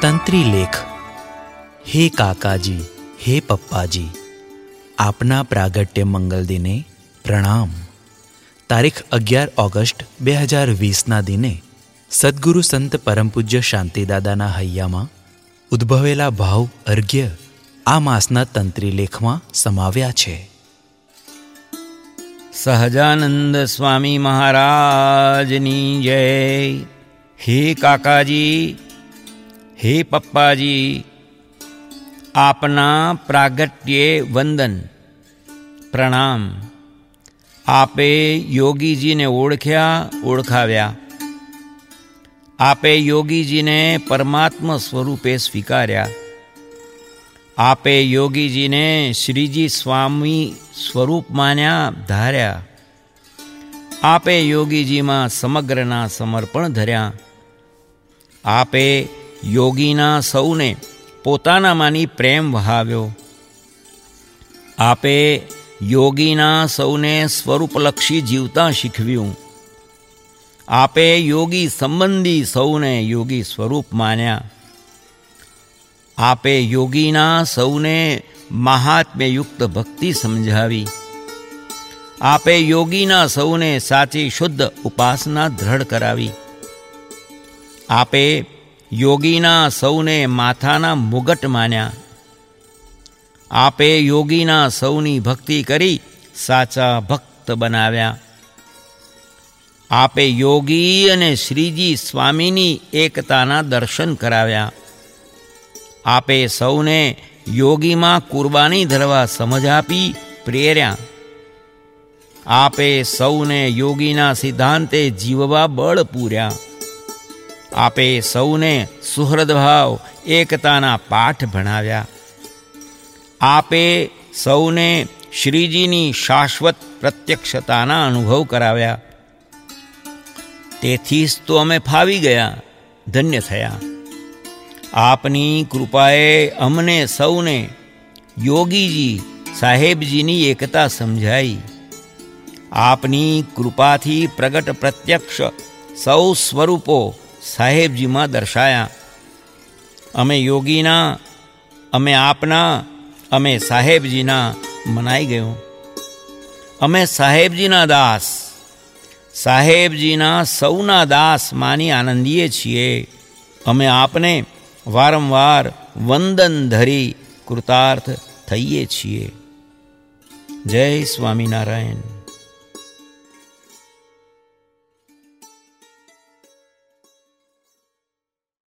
તંત્રી લેખ. હે કાકાજી, હે પપ્પાજી, આપના પ્રાગટ્ય મંગલ દિને પ્રણામ. તારીખ 11 ઓગસ્ટ 2020ના દિને સદ્ગુરુ સંત પરમપૂજ્ય શાંતિદાદાના હૈયામાં ઉદ્ભવેલા ભાવ અર્ઘ્ય આ માસના તંત્રી લેખમાં સમાવ્યા છે. સહજાનંદ સ્વામી મહારાજની જય. હે કાકાજી, હે પપ્પાજી, આપના પ્રાગટ્યે વંદન પ્રણામ. આપે યોગીજીને ઓળખાવ્યા. આપે યોગીજીને પરમાત્મા સ્વરૂપે સ્વીકાર્યા. આપે યોગીજીને શ્રીજી સ્વામી સ્વરૂપ માન્યા, ધાર્યા. આપે યોગીજીમાં સમગ્રના સમર્પણ ધર્યા. આપે યોગીના સૌને પોતાનામાંની પ્રેમ વહાવ્યો. આપે યોગીના સૌને સ્વરૂપલક્ષી જીવતા શીખવ્યું. આપે યોગી સંબંધી સૌને યોગી સ્વરૂપ માન્યા. આપે યોગીના સૌને મહાત્મ્યયુક્ત ભક્તિ સમજાવી. આપે યોગીના સૌને સાચી શુદ્ધ ઉપાસના દ્રઢ કરાવી. આપે યોગીના સૌને માથાના મુગટ માન્યા. આપે યોગીના સૌની ભક્તિ કરી સાચા ભક્ત બનાવ્યા. આપે યોગી અને શ્રીજી સ્વામીની એકતાના દર્શન કરાવ્યા. આપે સૌને યોગીમાં કુરબાની ધરવા સમજ આપી પ્રેર્યા. આપે સૌને યોગીના સિદ્ધાંતે જીવવા બળ પૂર્યા. આપે સૌને સુહૃદભાવ એકતાના પાઠ ભણાવ્યા. આપે સૌને શ્રીજીની શાશ્વત પ્રત્યક્ષતાના અનુભવ કરાવ્યા. તેથી જ તો અમે ફાવી ગયા, ધન્ય થયા. આપની કૃપાએ અમને સૌને યોગીજી સાહેબજીની એકતા સમજાઈ. આપની કૃપાથી પ્રગટ પ્રત્યક્ષ સૌ સ્વરૂપો સાહેબજીમાં દર્શાયા. અમે યોગીના, અમે આપના, અમે સાહેબજીના મનાઈ ગયું. અમે સાહેબજીના દાસ, સાહેબજીના સૌના દાસ માની આનંદીએ છીએ. અમે આપને વારંવાર વંદન ધરી કૃતાર્થ થઈએ છીએ. જય સ્વામિનારાયણ.